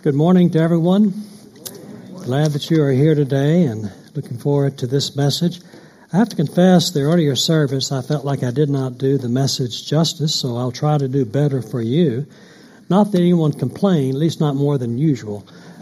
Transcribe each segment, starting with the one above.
Good morning to everyone. Glad that you are here today and looking forward to this message. I have to confess, the earlier service, I felt like I did not do the message justice, so I'll try to do better for you. Not that anyone complained, at least not more than usual,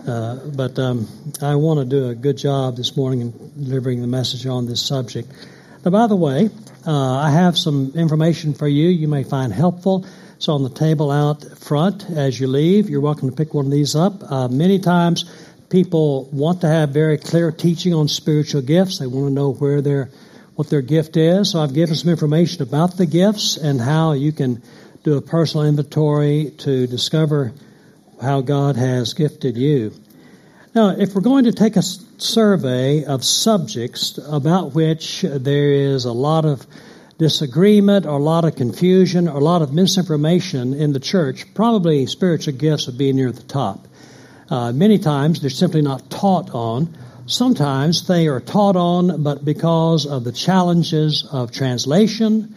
but I want to do a good job this morning in delivering the message on this subject. Now, by the way, I have some information for you you may find helpful. It's on the table out front as you leave. You're welcome to pick one of these up. Many times people want to have very clear teaching on spiritual gifts. They want to know what their gift is. So I've given some information about the gifts and how you can do a personal inventory to discover how God has gifted you. Now, if we're going to take a survey of subjects about which there is a lot of disagreement or a lot of confusion or a lot of misinformation in the church, probably spiritual gifts would be near the top. Many times they're simply not taught on. Sometimes they are taught on, but because of the challenges of translation,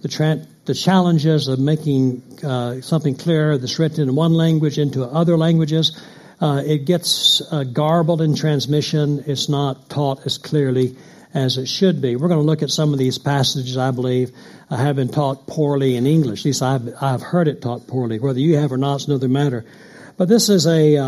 the challenges of making something clear that's written in one language into other languages, it gets garbled in transmission. It's not taught as clearly as it should be. We're going to look at some of these passages, I believe, have been taught poorly in English. At least I've heard it taught poorly. Whether you have or not is another matter. But this is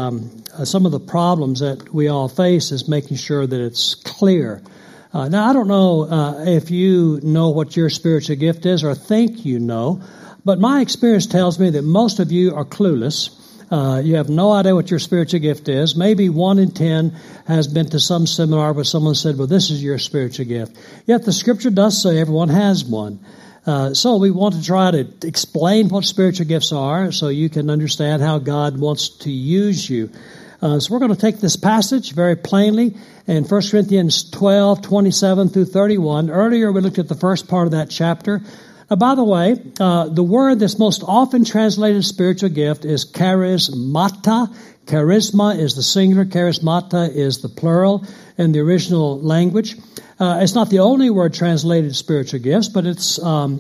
some of the problems that we all face is making sure that it's clear. Now, I don't know if you know what your spiritual gift is or think you know, but my experience tells me that most of you are clueless. You have no idea what your spiritual gift is. Maybe 1 in 10 has been to some seminar where someone said, well, this is your spiritual gift. Yet the Scripture does say everyone has one. So we want to try to explain what spiritual gifts are so you can understand how God wants to use you. So we're going to take this passage very plainly in 1 Corinthians 12, 27 through 31. Earlier we looked at the first part of that chapter. By the way, the word that's most often translated spiritual gift is charismata. Charisma is the singular, charismata is the plural in the original language. It's not the only word translated spiritual gifts, but it's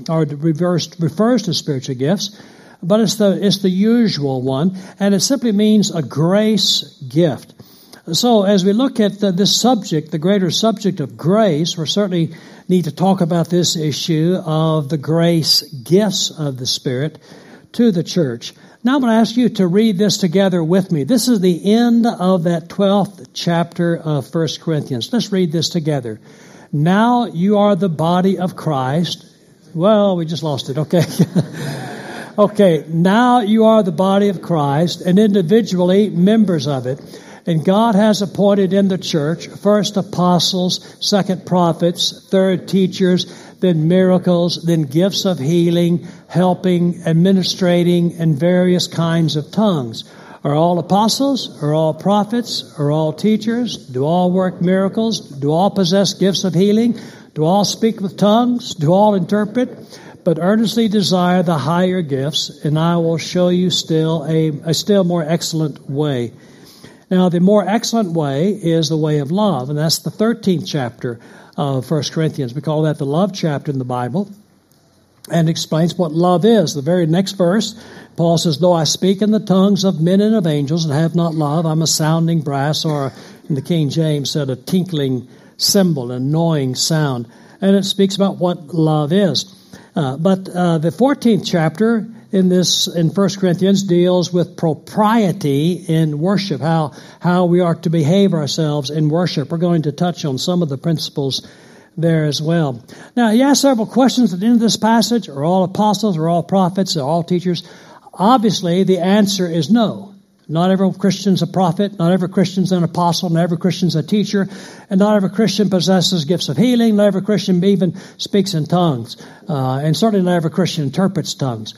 refers to spiritual gifts. But it's the usual one, and it simply means a grace gift. So as we look at this subject, the greater subject of grace, we certainly need to talk about this issue of the grace gifts of the Spirit to the church. Now I'm going to ask you to read this together with me. This is the end of that 12th chapter of 1 Corinthians. Let's read this together. Now you are the body of Christ. Well, we just lost it. Okay. Okay. Now you are the body of Christ and individually members of it. And God has appointed in the church first apostles, second prophets, third teachers, then miracles, then gifts of healing, helping, administrating, and various kinds of tongues. Are all apostles? Are all prophets? Are all teachers? Do all work miracles? Do all possess gifts of healing? Do all speak with tongues? Do all interpret? But earnestly desire the higher gifts, and I will show you still a still more excellent way. Now, the more excellent way is the way of love, and that's the 13th chapter of 1 Corinthians. We call that the love chapter in the Bible, and explains what love is. The very next verse, Paul says, though I speak in the tongues of men and of angels and have not love, I'm a sounding brass, or in the King James said, a tinkling cymbal, an annoying sound. And it speaks about what love is. But the 14th chapter in 1 Corinthians deals with propriety in worship, how we are to behave ourselves in worship. We're going to touch on some of the principles there as well. Now, he asks several questions at the end of this passage. Are all apostles, are all prophets, are all teachers? Obviously, the answer is no. Not every Christian's a prophet, not every Christian's an apostle, not every Christian's a teacher, and not every Christian possesses gifts of healing, not every Christian even speaks in tongues, and certainly not every Christian interprets tongues.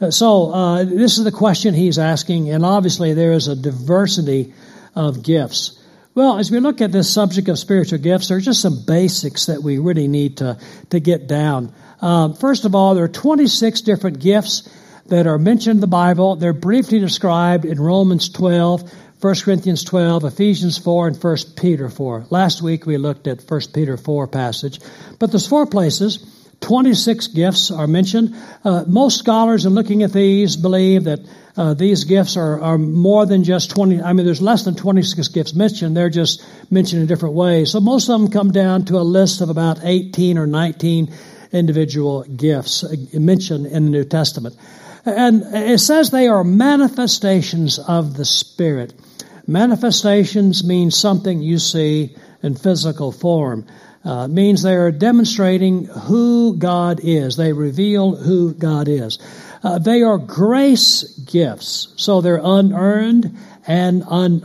So this is the question he's asking, and obviously there is a diversity of gifts. Well, as we look at this subject of spiritual gifts, there are just some basics that we really need to get down. First of all, there are 26 different gifts that are mentioned in the Bible. They're briefly described in Romans 12, 1 Corinthians 12, Ephesians 4, and 1 Peter 4. Last week we looked at 1 Peter 4 passage. But there's 4 places 26 gifts are mentioned. Most scholars in looking at these believe that These gifts are more than just 20. I mean, there's less than 26 gifts mentioned. They're just mentioned in different ways. So most of them come down to a list of about 18 or 19 individual gifts mentioned in the New Testament. And it says they are manifestations of the Spirit. Manifestations means something you see in physical form. It means they are demonstrating who God is. They reveal who God is. They are grace gifts, so they're unearned and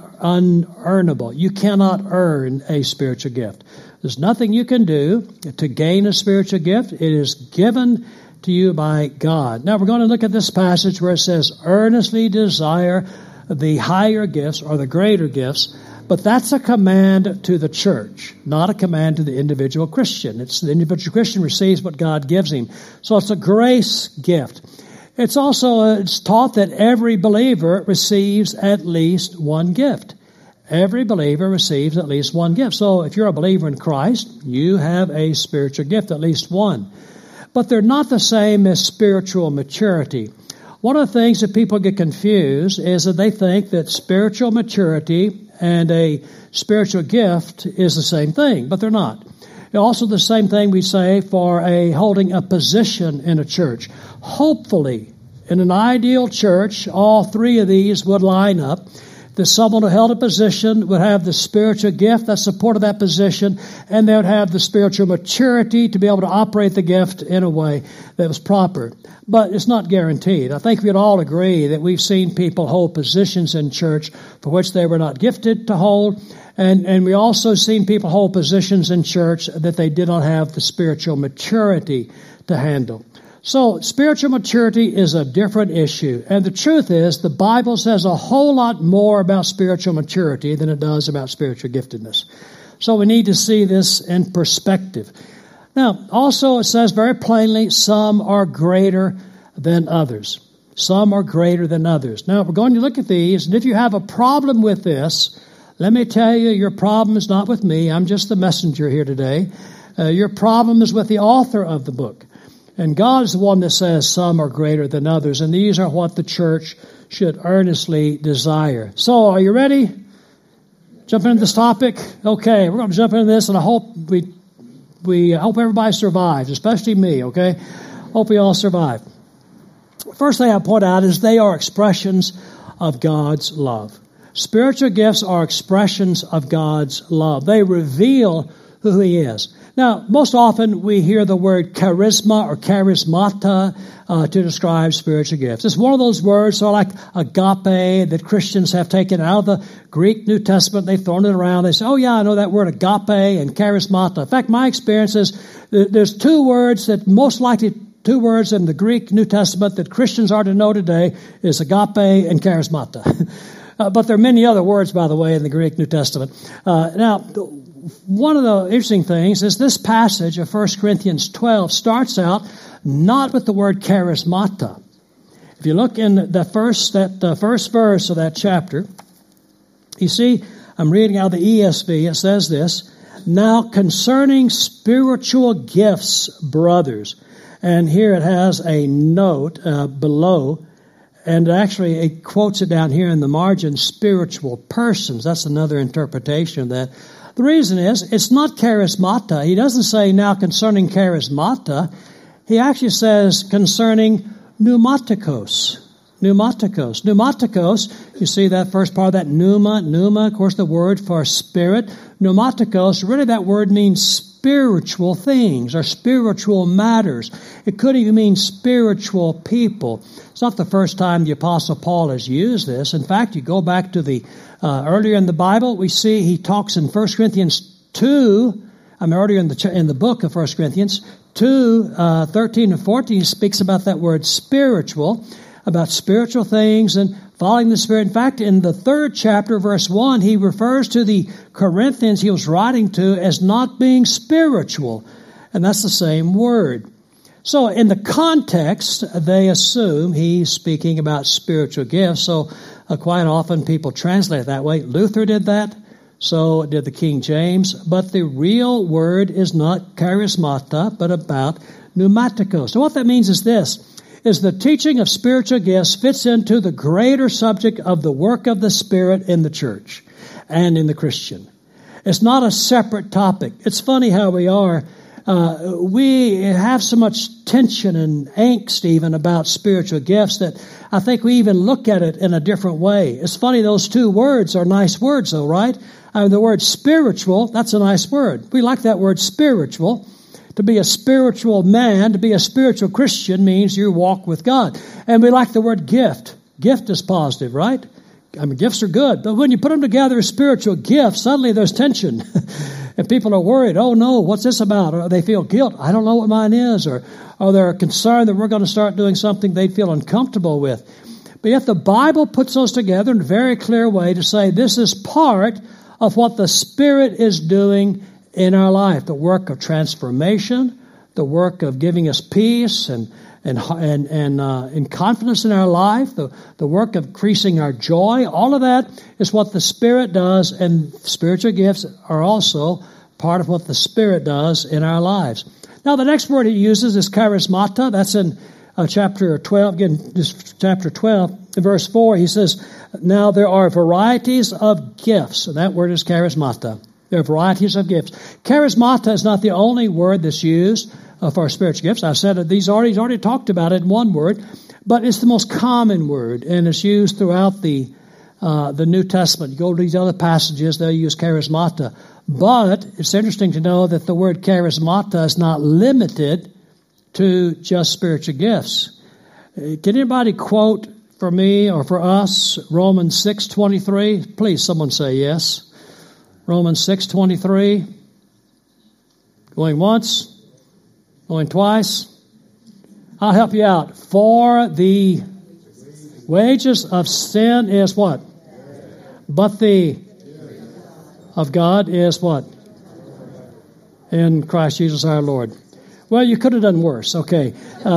unearnable. You cannot earn a spiritual gift. There's nothing you can do to gain a spiritual gift. It is given to you by God. Now we're going to look at this passage where it says, earnestly desire the higher gifts or the greater gifts, but that's a command to the church, not a command to the individual Christian. It's the individual Christian receives what God gives him. So it's a grace gift. It's taught that every believer receives at least one gift. Every believer receives at least one gift. So if you're a believer in Christ, you have a spiritual gift, at least one. But they're not the same as spiritual maturity. One of the things that people get confused is that they think that spiritual maturity and a spiritual gift is the same thing, but they're not. Also the same thing we say for holding a position in a church. Hopefully, in an ideal church, all three of these would line up. That someone who held a position would have the spiritual gift that supported that position, and they would have the spiritual maturity to be able to operate the gift in a way that was proper. But it's not guaranteed. I think we'd all agree that we've seen people hold positions in church for which they were not gifted to hold, and we also seen people hold positions in church that they did not have the spiritual maturity to handle. So spiritual maturity is a different issue. And the truth is, the Bible says a whole lot more about spiritual maturity than it does about spiritual giftedness. So we need to see this in perspective. Now, also it says very plainly, some are greater than others. Some are greater than others. Now, we're going to look at these, and if you have a problem with this, let me tell you, your problem is not with me. I'm just the messenger here today. Your problem is with the author of the book. And God is the one that says some are greater than others. And these are what the church should earnestly desire. So, are you ready? Jump into this topic? Okay, we're going to jump into this, and I hope we hope everybody survives, especially me, okay? Hope we all survive. First thing I point out is they are expressions of God's love. Spiritual gifts are expressions of God's love. They reveal who He is. Now, most often we hear the word charisma or charismata to describe spiritual gifts. It's one of those words sort of like agape that Christians have taken out of the Greek New Testament. They've thrown it around. They say, oh yeah, I know that word agape and charismata. In fact, my experience is there's two words in the Greek New Testament that Christians are to know today is agape and charismata. But there are many other words, by the way, in the Greek New Testament. Now, one of the interesting things is this passage of 1 Corinthians 12 starts out not with the word charismata. If you look in the first verse of that chapter, you see, I'm reading out of the ESV, it says this, now concerning spiritual gifts, brothers. And here it has a note below, and actually it quotes it down here in the margin, spiritual persons. That's another interpretation of that. The reason is, it's not charismata. He doesn't say now concerning charismata. He actually says concerning pneumatikos. Pneumatikos. Pneumatikos, you see that first part of that pneuma, of course the word for spirit. Pneumatikos, really that word means spiritual things or spiritual matters. It could even mean spiritual people. It's not the first time the Apostle Paul has used this. In fact, you go back to the earlier in the Bible, we see he talks in 1 Corinthians 2, earlier in the book of 1 Corinthians 2, 13 and 14, he speaks about that word spiritual, about spiritual things and following the Spirit. In fact, in the 3rd chapter, verse 1, he refers to the Corinthians he was writing to as not being spiritual. And that's the same word. So in the context, they assume he's speaking about spiritual gifts. So quite often people translate it that way. Luther did that. So did the King James. But the real word is not charismata, but about pneumatikos. So what that means is this. is the teaching of spiritual gifts fits into the greater subject of the work of the Spirit in the church and in the Christian. It's not a separate topic. It's funny how we are. We have so much tension and angst even about spiritual gifts that I think we even look at it in a different way. It's funny, those two words are nice words though, right? The word spiritual, that's a nice word. We like that word spiritual. To be a spiritual man, to be a spiritual Christian means you walk with God. And we like the word gift. Gift is positive, right? I mean, gifts are good. But when you put them together as spiritual gifts, suddenly there's tension. And people are worried, oh no, what's this about? Or they feel guilt. I don't know what mine is. Or they're concerned that we're going to start doing something they feel uncomfortable with. But yet the Bible puts those together in a very clear way to say this is part of what the Spirit is doing in our life. The work of transformation, the work of giving us peace and confidence in our life, the work of increasing our joy. All of that is what the Spirit does, and spiritual gifts are also part of what the Spirit does in our lives. Now, the next word he uses is charismata. That's in chapter 12. Again, just chapter 12, in verse 4, he says, now there are varieties of gifts. And that word is charismata. There are varieties of gifts. Charismata is not the only word that's used for spiritual gifts. I said that he's already talked about it in one word, but it's the most common word, and it's used throughout the New Testament. You go to these other passages, they'll use charismata. But it's interesting to know that the word charismata is not limited to just spiritual gifts. Can anybody quote for me or for us Romans 6:23? Please, someone say yes. Romans 6:23. Going once. Going twice. I'll help you out. For the wages of sin is what? But the of God is what? In Christ Jesus our Lord. Well, you could have done worse. Okay.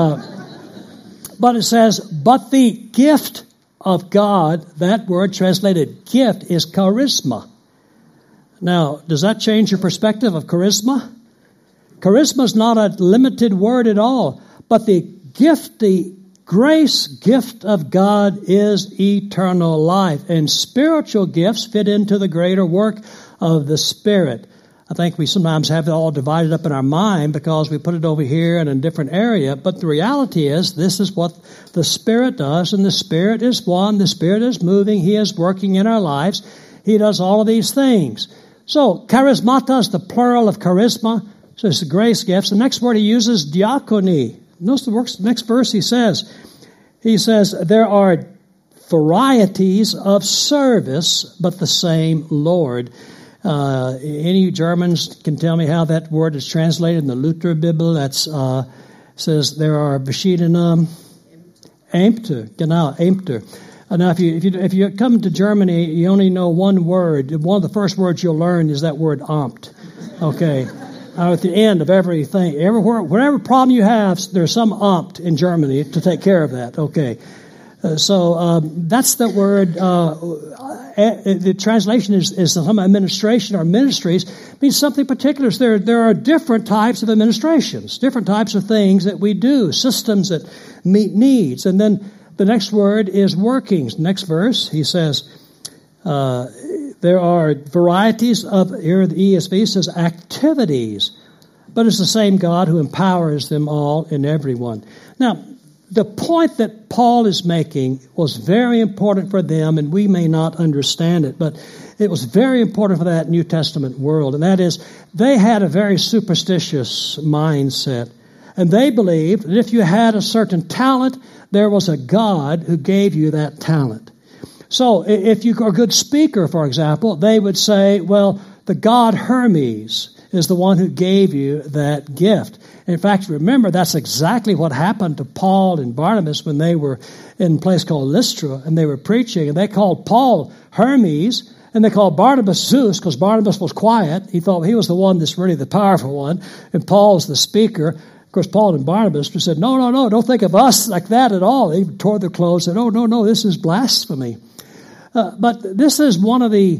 But it says, but the gift of God, that word translated gift is charisma. Now, does that change your perspective of charisma? Charisma is not a limited word at all, but the gift, the grace gift of God is eternal life, and spiritual gifts fit into the greater work of the Spirit. I think we sometimes have it all divided up in our mind because we put it over here in a different area, but the reality is this is what the Spirit does, and the Spirit is one, the Spirit is moving, He is working in our lives, He does all of these things. So, charismata is the plural of charisma. So it's the grace gifts. The next word he uses, diakonia. Notice the next verse he says, there are varieties of service, but the same Lord. Any Germans can tell me how that word is translated in the Luther Bible. That's says there are verschiedene Ämter. Genau, Ämter. Now, if you come to Germany, you only know one word. One of the first words you'll learn is that word Amt. Okay. At the end of everything, whatever problem you have, there's some Amt in Germany to take care of that. Okay. So that's the word. The translation is some administration or ministries. It means something particular. There are different types of administrations, different types of things that we do, systems that meet needs. And then the next word is workings. Next verse, he says, there are varieties of, here the ESV says activities, but it's the same God who empowers them all and everyone. Now, the point that Paul is making was very important for them, and we may not understand it, but it was very important for that New Testament world, and that is they had a very superstitious mindset, and they believed that if you had a certain talent, there was a God who gave you that talent. So if you are a good speaker, for example, they would say, well, the god Hermes is the one who gave you that gift. In fact, remember, that's exactly what happened to Paul and Barnabas when they were in a place called Lystra, and they were preaching, and they called Paul Hermes, and they called Barnabas Zeus, because Barnabas was quiet. He thought he was the one that's really the powerful one, and Paul was the speaker. Of course, Paul and Barnabas said, no, don't think of us like that at all. They tore their clothes and said, no, this is blasphemy. But this is one of the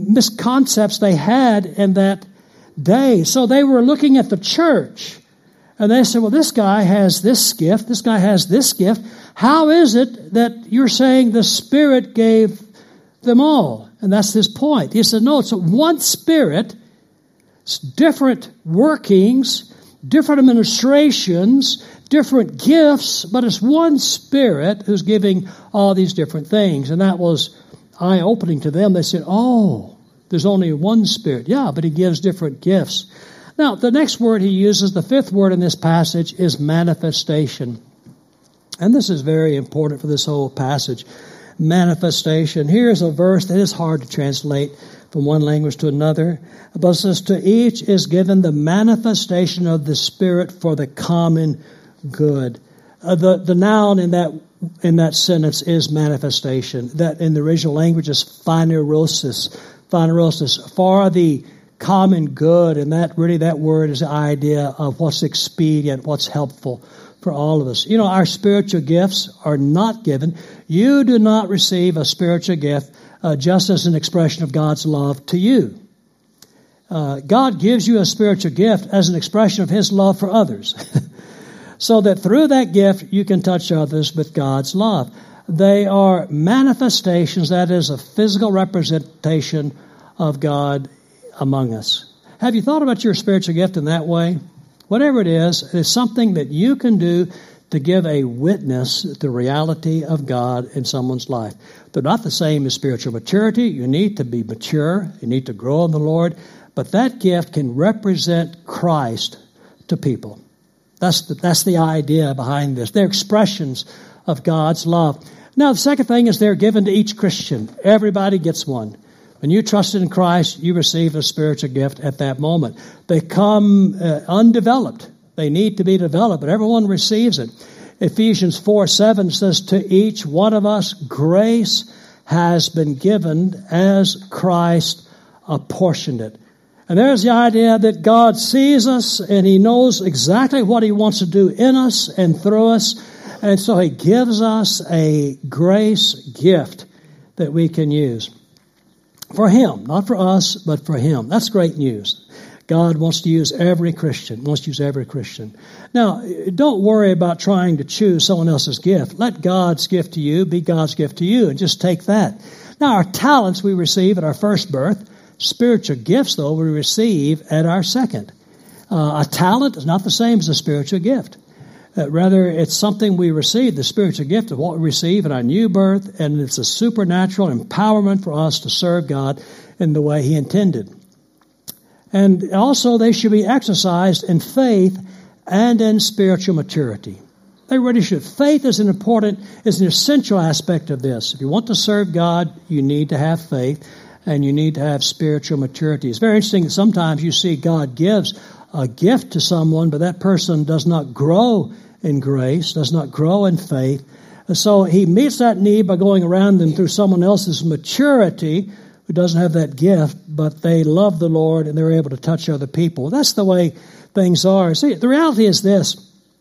misconceptions they had in that day. So they were looking at the church And they said, well, this guy has this gift, this guy has this gift. How is it that you're saying the Spirit gave them all? And that's his point. He said, no, it's one Spirit, it's different workings, different administrations, different gifts, but it's one Spirit who's giving all these different things. And that was eye-opening to them. They said, oh, there's only one Spirit. Yeah, but he gives different gifts. Now, the next word he uses, the fifth word in this passage, is manifestation. And this is very important for this whole passage. Manifestation. Here's a verse that is hard to translate from one language to another. But it says, to each is given the manifestation of the Spirit for the common good. The noun in that sentence is manifestation. That in the original language is phanerosis. Phanerosis. For the common good, and that word is the idea of what's expedient, what's helpful for all of us. You know, our spiritual gifts are not given. You do not receive a spiritual gift just as an expression of God's love to you. God gives you a spiritual gift as an expression of His love for others. So that through that gift, you can touch others with God's love. They are manifestations, that is a physical representation of God among us. Have you thought about your spiritual gift in that way? Whatever it is, it's something that you can do to give a witness to the reality of God in someone's life. They're not the same as spiritual maturity. You need to be mature. You need to grow in the Lord. But that gift can represent Christ to people. That's the idea behind this. They're expressions of God's love. Now, the second thing is they're given to each Christian. Everybody gets one. When you trusted in Christ, you receive a spiritual gift at that moment. They come undeveloped. They need to be developed, but everyone receives it. Ephesians 4:7 says, to each one of us grace has been given as Christ apportioned it. And there's the idea that God sees us and He knows exactly what He wants to do in us and through us. And so He gives us a grace gift that we can use. For Him, not for us, but for Him. That's great news. God wants to use every Christian, Now, don't worry about trying to choose someone else's gift. Let God's gift to you be God's gift to you, and just take that. Now, our talents we receive at our first birth. Spiritual gifts, though, we receive at our second. A talent is not the same as a spiritual gift. Rather, it's something we receive. The spiritual gift of what we receive in our new birth, and it's a supernatural empowerment for us to serve God in the way He intended. And also, they should be exercised in faith and in spiritual maturity. They really should. Faith is an essential aspect of this. If you want to serve God, you need to have faith, and you need to have spiritual maturity. It's very interesting that sometimes you see God gives a gift to someone, but that person does not grow in grace, does not grow in faith. So He meets that need by going around them through someone else's maturity who doesn't have that gift, but they love the Lord and they're able to touch other people. That's the way things are. See, the reality is this,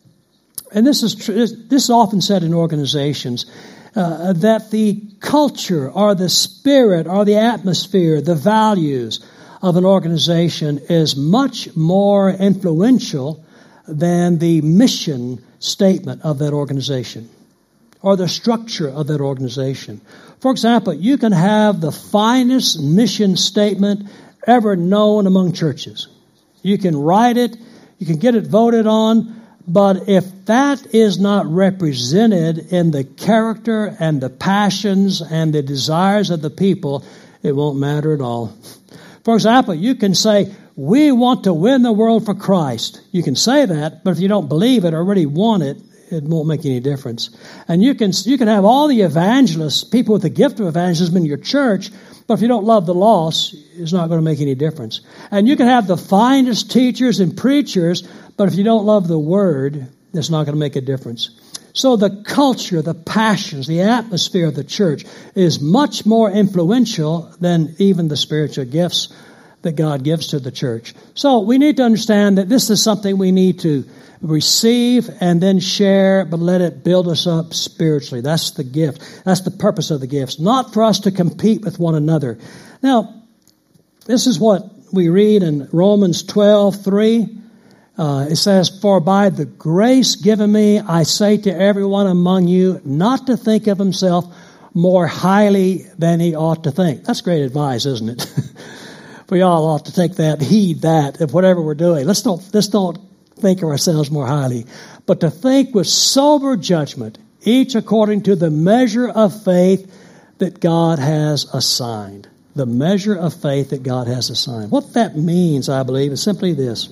and this is often said in organizations, that the culture or the spirit or the atmosphere, the values of an organization is much more influential than the mission statement of that organization or the structure of that organization. For example, you can have the finest mission statement ever known among churches. You can write it, you can get it voted on, but if that is not represented in the character and the passions and the desires of the people, it won't matter at all. For example, you can say, we want to win the world for Christ. You can say that, but if you don't believe it or really want it, it won't make any difference. And you can have all the evangelists, people with the gift of evangelism in your church, but if you don't love the lost, it's not going to make any difference. And you can have the finest teachers and preachers, but if you don't love the Word, it's not going to make a difference. So the culture, the passions, the atmosphere of the church is much more influential than even the spiritual gifts that God gives to the church. So we need to understand that this is something we need to receive and then share, but let it build us up spiritually. That's the gift. That's the purpose of the gifts. Not for us to compete with one another. Now, this is what we read in Romans 12:3. It says, "For by the grace given me, I say to everyone among you not to think of himself more highly than he ought to think." That's great advice, isn't it? We all ought to take that, heed that, of whatever we're doing. Let's don't think of ourselves more highly, but to think with sober judgment, each according to the measure of faith that God has assigned. The measure of faith that God has assigned. What that means, I believe, is simply this: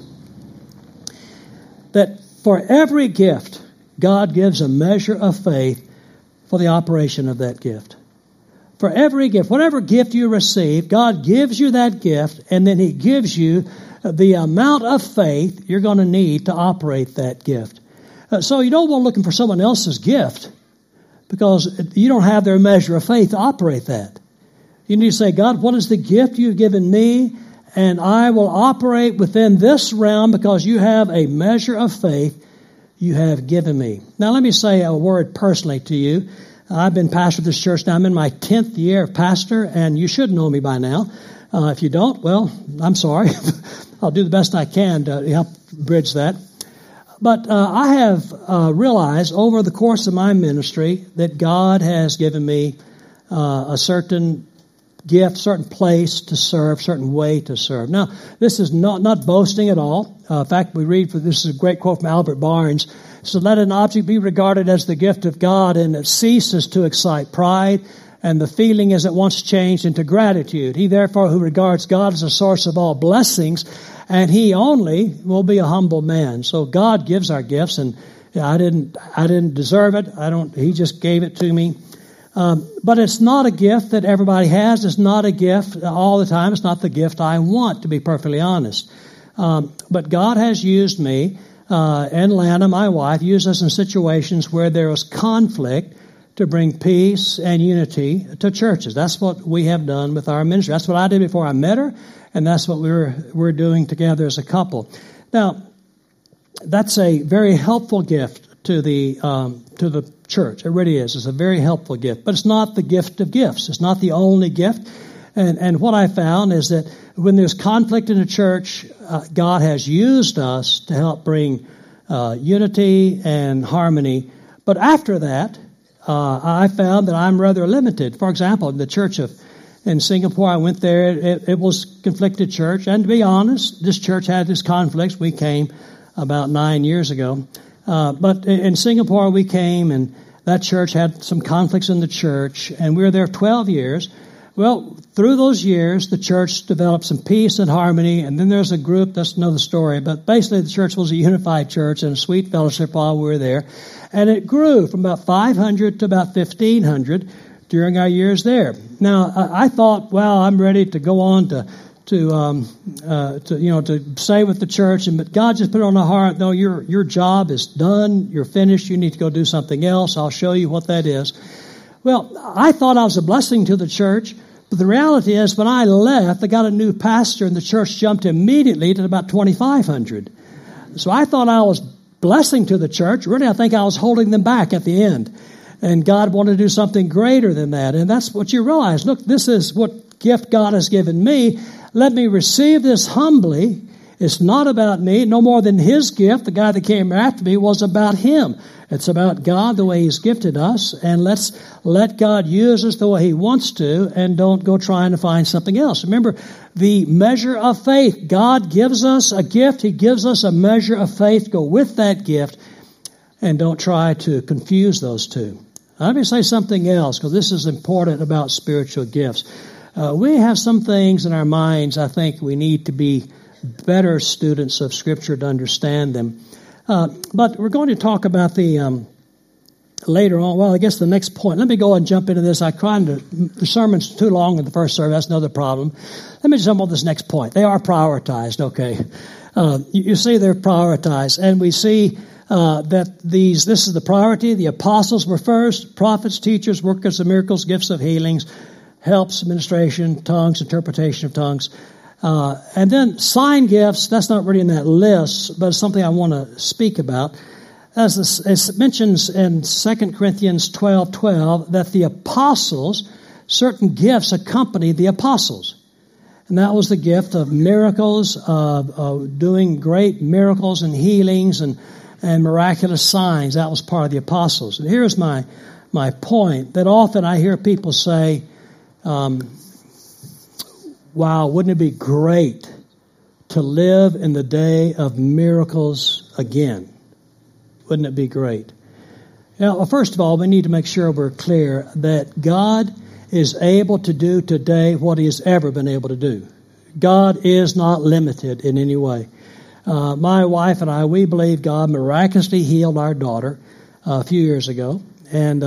that for every gift, God gives a measure of faith for the operation of that gift. For every gift, whatever gift you receive, God gives you that gift, and then He gives you the amount of faith you're going to need to operate that gift. So you don't want looking for someone else's gift, because you don't have their measure of faith to operate that. You need to say, "God, what is the gift you've given me? And I will operate within this realm because you have a measure of faith you have given me." Now let me say a word personally to you. I've been pastor of this church now. I'm in my 10th year of pastor, and you should know me by now. If you don't, well, I'm sorry. I'll do the best I can to help bridge that. But I have realized over the course of my ministry that God has given me a certain gift, certain place to serve, certain way to serve. Now, this is not boasting at all. In fact, this is a great quote from Albert Barnes. So let an object be regarded as the gift of God, and it ceases to excite pride, and the feeling is at once changed into gratitude. He therefore who regards God as a source of all blessings, and He only, will be a humble man. So God gives our gifts, and I didn't deserve it. He just gave it to me. But it's not a gift that everybody has. It's not a gift all the time. It's not the gift I want, to be perfectly honest. But God has used me, and Lana, my wife, used us in situations where there was conflict to bring peace and unity to churches. That's what we have done with our ministry. That's what I did before I met her, and that's what we're doing together as a couple. Now, that's a very helpful gift to the church. It really is. It's a very helpful gift, but it's not the gift of gifts. It's not the only gift. And what I found is that when there's conflict in the church, God has used us to help bring unity and harmony. But after that, I found that I'm rather limited. For example, in the church in Singapore, I went there. It was a conflicted church. And to be honest, this church had its conflicts. We came about 9 years ago. But in Singapore, we came, and that church had some conflicts in the church, and we were there 12 years. Well, through those years, the church developed some peace and harmony, and then there's a group, that's another story, but basically the church was a unified church and a sweet fellowship while we were there, and it grew from about 500 to about 1,500 during our years there. Now, I thought, well, I'm ready to go on to stay with the church, but God just put it on my heart, no, your job is done, you're finished, you need to go do something else, I'll show you what that is. Well, I thought I was a blessing to the church, but the reality is when I left, I got a new pastor, and the church jumped immediately to about 2,500. So I thought I was blessing to the church. Really, I think I was holding them back at the end. And God wanted to do something greater than that. And that's what you realize. Look, this is what gift God has given me. Let me receive this humbly. It's not about me, no more than His gift. The guy that came after me was about Him. It's about God, the way He's gifted us, and let's let God use us the way He wants to, and don't go trying to find something else. Remember, the measure of faith. God gives us a gift. He gives us a measure of faith. Go with that gift, and don't try to confuse those two. Let me say something else, because this is important about spiritual gifts. We have some things in our minds, I think we need to be better students of Scripture to understand them. But we're going to talk about the later on. Well, I guess the next point. Let me go and jump into this. The sermon's too long in the first service. That's another problem. Let me jump on this next point. They are prioritized. Okay, you see they're prioritized, and we see that this is the priority. The apostles were first. Prophets, teachers, workers of miracles, gifts of healings, helps, administration, tongues, interpretation of tongues. And then sign gifts, that's not really in that list, but it's something I want to speak about. As it mentions in 2 Corinthians 12:12, that the apostles, certain gifts accompany the apostles. And that was the gift of miracles, of doing great miracles and healings and miraculous signs. That was part of the apostles. And here's my point, that often I hear people say, wow, wouldn't it be great to live in the day of miracles again? Wouldn't it be great? Well, first of all, we need to make sure we're clear that God is able to do today what He has ever been able to do. God is not limited in any way. My wife and I, we believe God miraculously healed our daughter a few years ago. And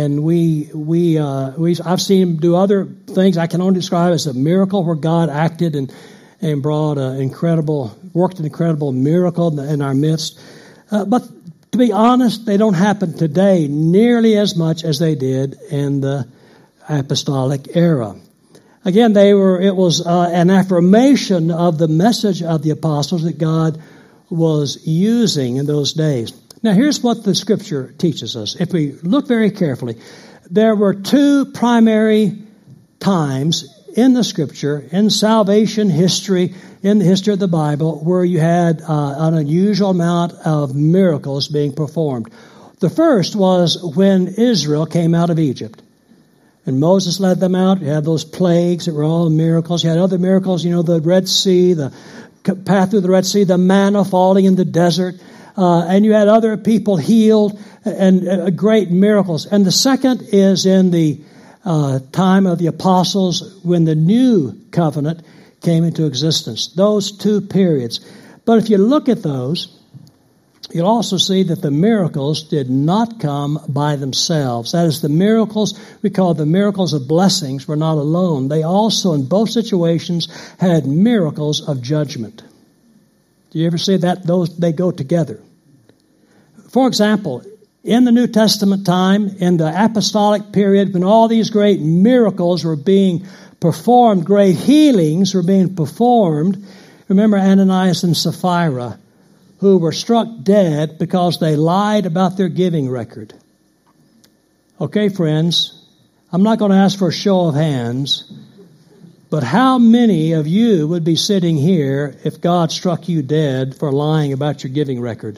I've seen Him do other things I can only describe as a miracle where God acted and brought worked an incredible miracle in our midst. But to be honest, they don't happen today nearly as much as they did in the apostolic era. Again, it was an affirmation of the message of the apostles that God was using in those days. Now, here's what the Scripture teaches us. If we look very carefully, there were two primary times in the Scripture, in salvation history, in the history of the Bible, where you had an unusual amount of miracles being performed. The first was when Israel came out of Egypt. And Moses led them out. You had those plagues that were all miracles. You had other miracles, the Red Sea, the path through the Red Sea, the manna falling in the desert. And you had other people healed and great miracles. And the second is in the time of the apostles when the new covenant came into existence. Those two periods. But if you look at those, you'll also see that the miracles did not come by themselves. That is, the miracles we call the miracles of blessings were not alone. They also, in both situations, had miracles of judgment. Do you ever see that? They go together. For example, in the New Testament time, in the apostolic period, when all these great miracles were being performed, great healings were being performed, remember Ananias and Sapphira, who were struck dead because they lied about their giving record. Okay, friends, I'm not going to ask for a show of hands, but how many of you would be sitting here if God struck you dead for lying about your giving record?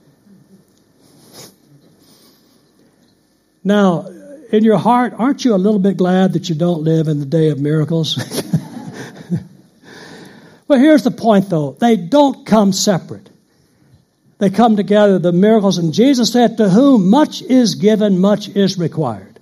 Now, in your heart, aren't you a little bit glad that you don't live in the day of miracles? Well, here's the point, though. They don't come separate. They come together, the miracles. And Jesus said, to whom much is given, much is required.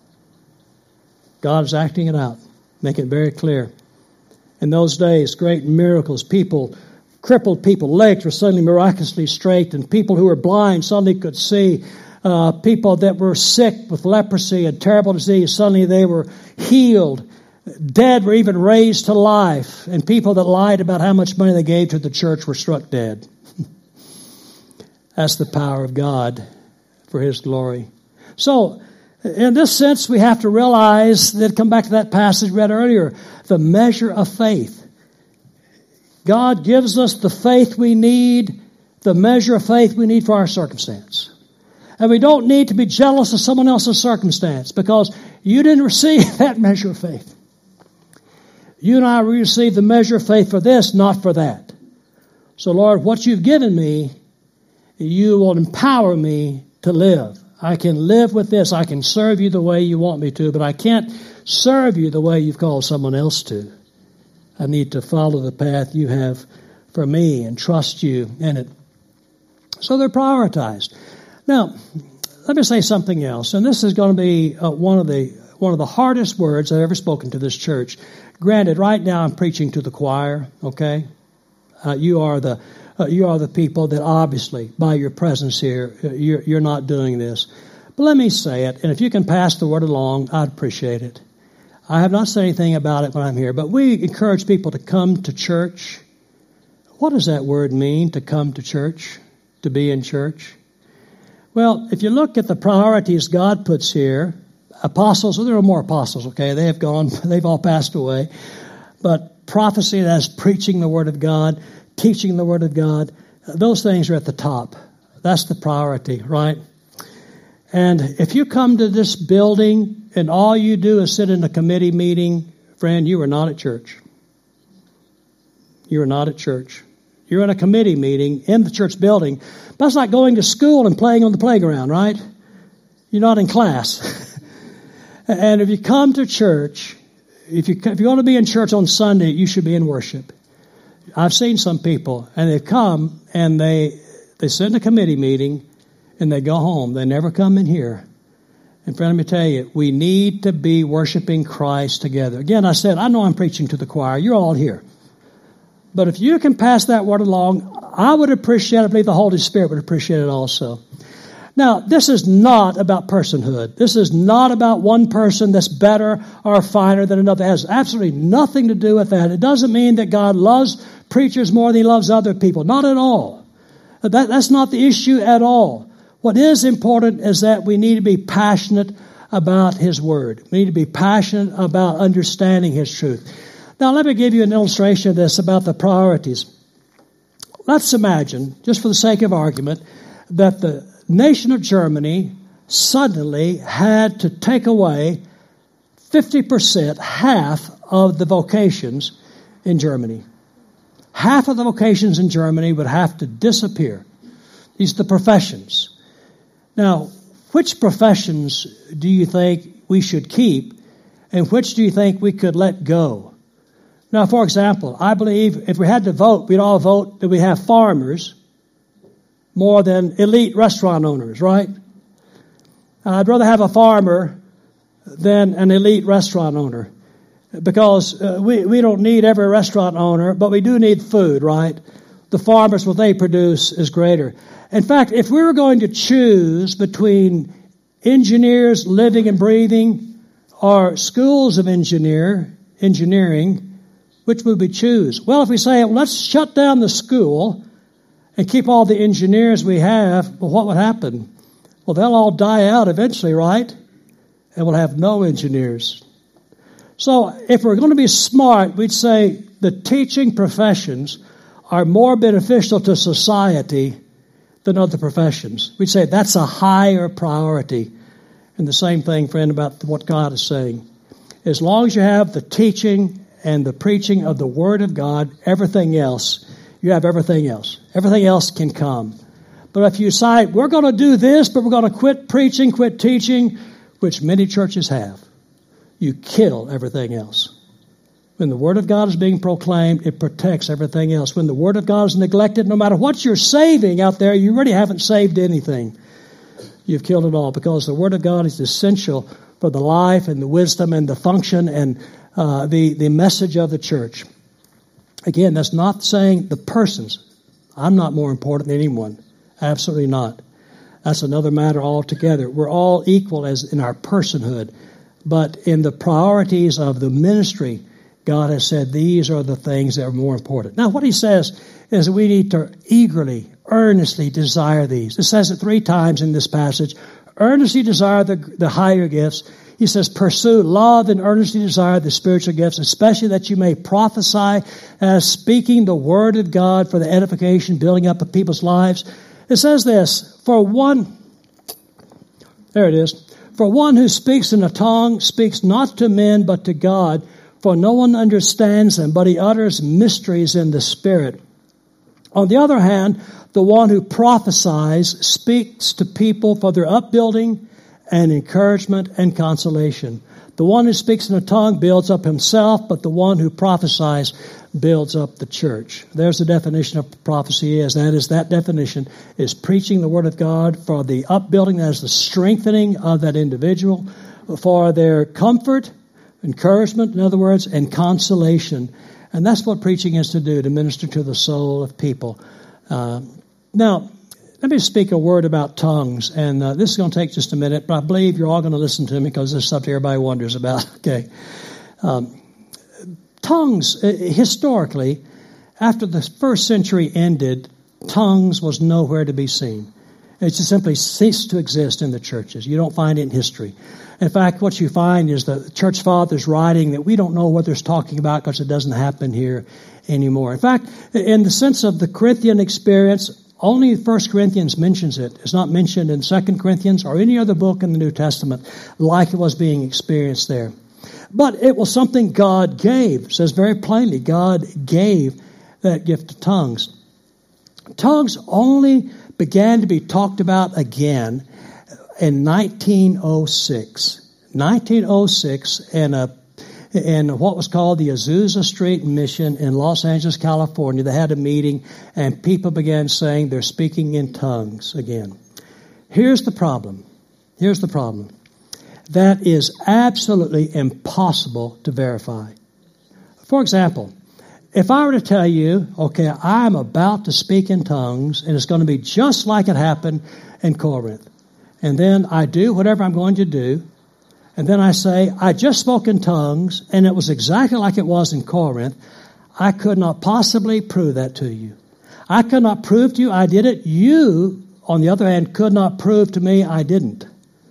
God is acting it out, making it very clear. In those days, great miracles, crippled people, legs were suddenly miraculously straight, and people who were blind suddenly could see. People that were sick with leprosy and terrible disease, suddenly they were healed. Dead were even raised to life. And people that lied about how much money they gave to the church were struck dead. That's the power of God for His glory. So, in this sense, we have to realize that, come back to that passage read earlier, the measure of faith. God gives us the faith we need, the measure of faith we need for our circumstance. And we don't need to be jealous of someone else's circumstance because you didn't receive that measure of faith. You and I received the measure of faith for this, not for that. So, Lord, what you've given me, you will empower me to live. I can live with this. I can serve you the way you want me to, but I can't serve you the way you've called someone else to. I need to follow the path you have for me and trust you in it. So they're prioritized. Now, let me say something else, and this is going to be one of the hardest words I've ever spoken to this church. Granted, right now I'm preaching to the choir. Okay, you are the people that obviously, by your presence here, you're not doing this. But let me say it, and if you can pass the word along, I'd appreciate it. I have not said anything about it when I'm here, but we encourage people to come to church. What does that word mean, to come to church, to be in church? Well, if you look at the priorities God puts here, apostles, well, there are more apostles, okay? They have gone, they've all passed away. But prophecy, that's preaching the Word of God, teaching the Word of God, those things are at the top. That's the priority, right? And if you come to this building and all you do is sit in a committee meeting, friend, you are not at church. You're not at church. You're in a committee meeting in the church building. That's like going to school and playing on the playground, right? You're not in class. And if you come to church, if you want to be in church on Sunday, you should be in worship. I've seen some people, and they've come, and they sit in a committee meeting, and they go home. They never come in here. And friend, let me tell you, we need to be worshiping Christ together. Again, I said, I know I'm preaching to the choir. You're all here. But if you can pass that word along, I would appreciate it. I believe the Holy Spirit would appreciate it also. Now, this is not about personhood. This is not about one person that's better or finer than another. It has absolutely nothing to do with that. It doesn't mean that God loves preachers more than He loves other people. Not at all. That's not the issue at all. What is important is that we need to be passionate about His Word. We need to be passionate about understanding His truth. Now, let me give you an illustration of this about the priorities. Let's imagine, just for the sake of argument, that the nation of Germany suddenly had to take away 50%, half of the vocations in Germany. Half of the vocations in Germany would have to disappear. These are the professions. Now, which professions do you think we should keep, and which do you think we could let go? Now, for example, I believe if we had to vote, we'd all vote that we have farmers more than elite restaurant owners, right? I'd rather have a farmer than an elite restaurant owner, because we don't need every restaurant owner, but we do need food, right? The farmers, what they produce is greater. In fact, if we were going to choose between engineers living and breathing or schools of engineering, which would we choose? Well, if we say, let's shut down the school and keep all the engineers we have, well, what would happen? Well, they'll all die out eventually, right? And we'll have no engineers. So if we're going to be smart, we'd say the teaching professions are more beneficial to society than other professions. We'd say that's a higher priority. And the same thing, friend, about what God is saying. As long as you have the teaching and the preaching of the Word of God, everything else, you have everything else. Everything else can come. But if you decide, we're going to do this, but we're going to quit preaching, quit teaching, which many churches have, you kill everything else. When the Word of God is being proclaimed, it protects everything else. When the Word of God is neglected, no matter what you're saving out there, you really haven't saved anything. You've killed it all, because the Word of God is essential for the life and the wisdom and the function and the message of the church. Again, that's not saying the persons. I'm not more important than anyone. Absolutely not. That's another matter altogether. We're all equal as in our personhood. But in the priorities of the ministry, God has said these are the things that are more important. Now, what He says is we need to eagerly, earnestly desire these. It says it 3 times in this passage. Earnestly desire the higher gifts. He says, pursue, love, and earnestly desire the spiritual gifts, especially that you may prophesy as speaking the word of God for the edification, building up of people's lives. It says this, for one who speaks in a tongue speaks not to men but to God, for no one understands them, but he utters mysteries in the Spirit. On the other hand, the one who prophesies speaks to people for their upbuilding and encouragement and consolation. The one who speaks in a tongue builds up himself, but the one who prophesies builds up the church. There's the definition of prophecy is. That definition is preaching the Word of God for the upbuilding, that is the strengthening of that individual, for their comfort, encouragement, in other words, and consolation. And that's what preaching is to do, to minister to the soul of people. Now, let me speak a word about tongues, and this is going to take just a minute, but I believe you're all going to listen to me because this is something everybody wonders about. Okay, tongues, historically, after the first century ended, tongues was nowhere to be seen. It just simply ceased to exist in the churches. You don't find it in history. In fact, what you find is the church fathers writing that we don't know what they're talking about because it doesn't happen here anymore. In fact, in the sense of the Corinthian experience, only 1 Corinthians mentions it. It's not mentioned in 2 Corinthians or any other book in the New Testament like it was being experienced there. But it was something God gave. It says very plainly, God gave that gift of tongues. Tongues only began to be talked about again in 1906. 1906 in what was called the Azusa Street Mission in Los Angeles, California. They had a meeting and people began saying they're speaking in tongues again. Here's the problem. That is absolutely impossible to verify. For example, if I were to tell you, okay, I'm about to speak in tongues and it's going to be just like it happened in Corinth. And then I do whatever I'm going to do. And then I say, I just spoke in tongues and it was exactly like it was in Corinth. I could not possibly prove that to you. I could not prove to you I did it. You, on the other hand, could not prove to me I didn't.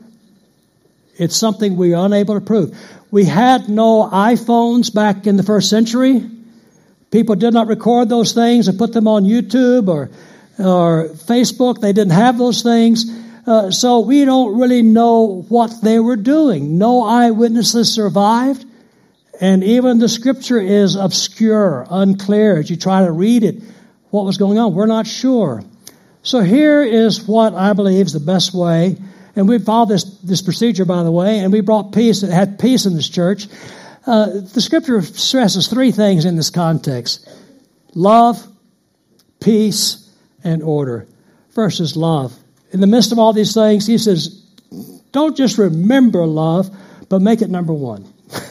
It's something we are unable to prove. We had no iPhones back in the first century. People did not record those things and put them on YouTube or Facebook. They didn't have those things. So we don't really know what they were doing. No eyewitnesses survived. And even the scripture is obscure, unclear. As you try to read it, what was going on, we're not sure. So here is what I believe is the best way. And we followed this procedure, by the way, and we brought peace. It had peace in this church. The scripture stresses three things in this context: love, peace, and order. First is love. In the midst of all these things, he says, don't just remember love, but make it number one.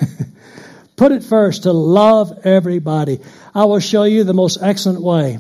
Put it first, to love everybody. I will show you the most excellent way.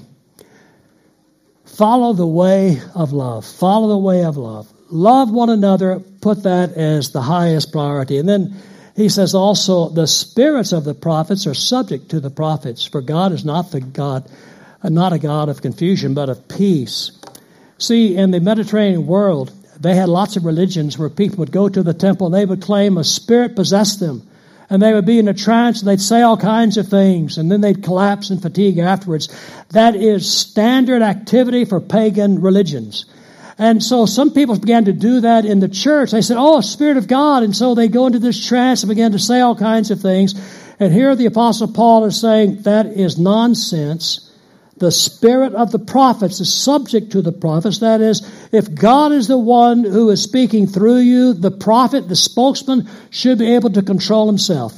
Follow the way of love. Follow the way of love. Love one another. Put that as the highest priority. And then he says also, the spirits of the prophets are subject to the prophets, for God is not a God of confusion, but of peace. See, in the Mediterranean world, they had lots of religions where people would go to the temple and they would claim a spirit possessed them. And they would be in a trance and they'd say all kinds of things and then they'd collapse in fatigue afterwards. That is standard activity for pagan religions. And so some people began to do that in the church. They said, oh, Spirit of God. And so they go into this trance and began to say all kinds of things. And here the Apostle Paul is saying that is nonsense. The spirit of the prophets is subject to the prophets. That is, if God is the one who is speaking through you, the prophet, the spokesman, should be able to control himself,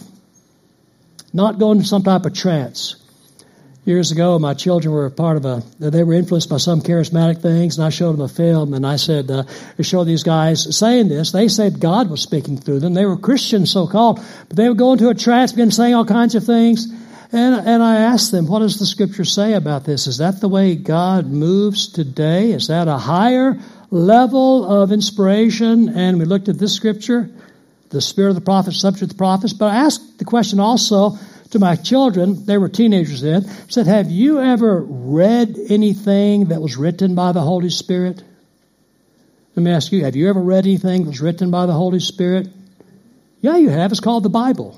not go into some type of trance. Years ago, my children were they were influenced by some charismatic things, and I showed them a film, and I said, show these guys saying this. They said God was speaking through them. They were Christians, so-called, but they would go into a trance, begin saying all kinds of things. And I asked them, what does the scripture say about this? Is that the way God moves today? Is that a higher level of inspiration? And we looked at this scripture, the spirit of the prophets, subject to the prophets. But I asked the question also to my children, they were teenagers then, said, have you ever read anything that was written by the Holy Spirit? Let me ask you, have you ever read anything that was written by the Holy Spirit? Yeah, you have. It's called the Bible.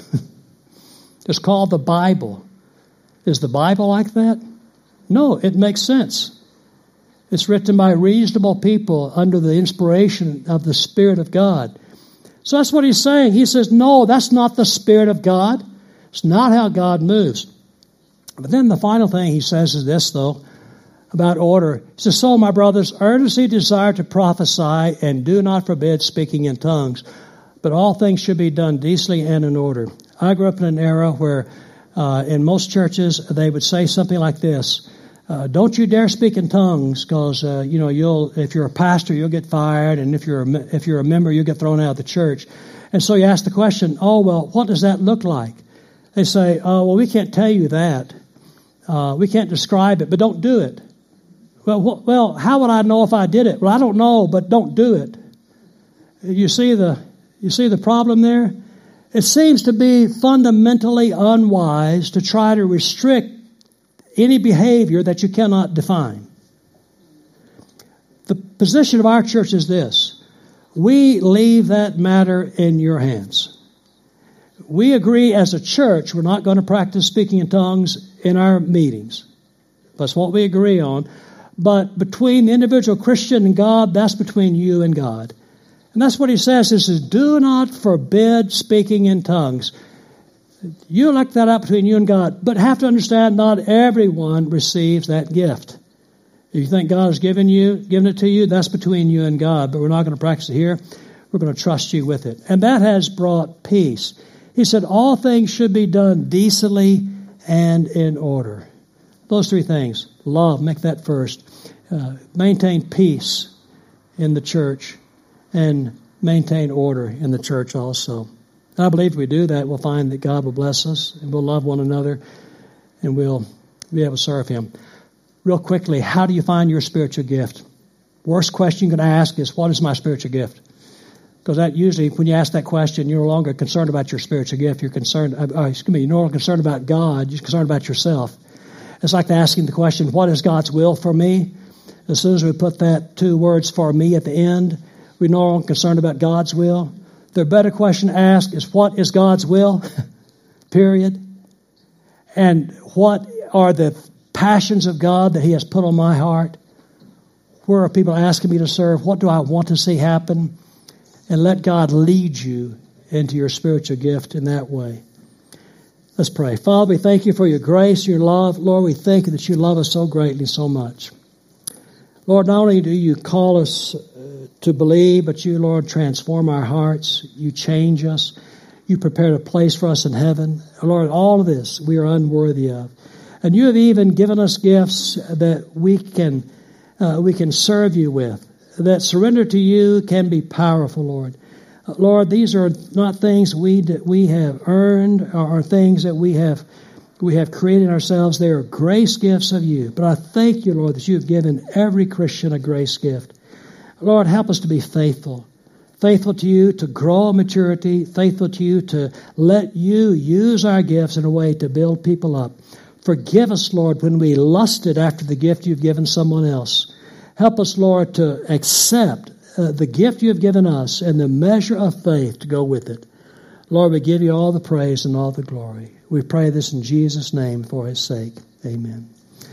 It's called the Bible. Is the Bible like that? No, it makes sense. It's written by reasonable people under the inspiration of the Spirit of God. So that's what he's saying. He says, no, that's not the Spirit of God. It's not how God moves. But then the final thing he says is this, though, about order. He says, so, my brothers, earnestly desire to prophesy and do not forbid speaking in tongues, but all things should be done decently and in order. I grew up in an era where in most churches they would say something like this: "Don't you dare speak in tongues, because if you're a pastor you'll get fired, and if you're a member you'll get thrown out of the church." And so you ask the question, "Oh well, what does that look like?" They say, "Oh well, we can't tell you that. We can't describe it, but don't do it." Well, how would I know if I did it? Well, I don't know, but don't do it. You see the problem there? It seems to be fundamentally unwise to try to restrict any behavior that you cannot define. The position of our church is this: we leave that matter in your hands. We agree as a church we're not going to practice speaking in tongues in our meetings. That's what we agree on. But between the individual Christian and God, that's between you and God. And that's what he says. He says, do not forbid speaking in tongues. You elect that out between you and God, but have to understand not everyone receives that gift. If you think God has given it to you, that's between you and God, but we're not going to practice it here. We're going to trust you with it. And that has brought peace. He said all things should be done decently and in order. Those three things. Love, make that first. Maintain peace in the church and maintain order in the church also. And I believe if we do that, we'll find that God will bless us and we'll love one another and we'll be able to serve Him. Real quickly, how do you find your spiritual gift? Worst question you can ask is, what is my spiritual gift? Because that usually, when you ask that question, you're no longer concerned about your spiritual gift. You're you're no longer concerned about God. You're concerned about yourself. It's like asking the question, what is God's will for me? As soon as we put that two words for me at the end, we're no longer concerned about God's will. The better question to ask is, what is God's will? Period. And what are the passions of God that He has put on my heart? Where are people asking me to serve? What do I want to see happen? And let God lead you into your spiritual gift in that way. Let's pray. Father, we thank you for your grace, your love. Lord, we thank you that you love us so greatly, so much. Lord, not only do you call us to believe, but you, Lord, transform our hearts. You change us. You prepared a place for us in heaven. Lord, all of this we are unworthy of. And you have even given us gifts that we can serve you with. That surrender to you can be powerful, Lord. Lord, these are not things we have earned or things that we have created ourselves. They are grace gifts of you. But I thank you, Lord, that you have given every Christian a grace gift. Lord, help us to be faithful. Faithful to you to grow in maturity. Faithful to you to let you use our gifts in a way to build people up. Forgive us, Lord, when we lusted after the gift you've given someone else. Help us, Lord, to accept the gift you have given us and the measure of faith to go with it. Lord, we give you all the praise and all the glory. We pray this in Jesus' name for His sake. Amen.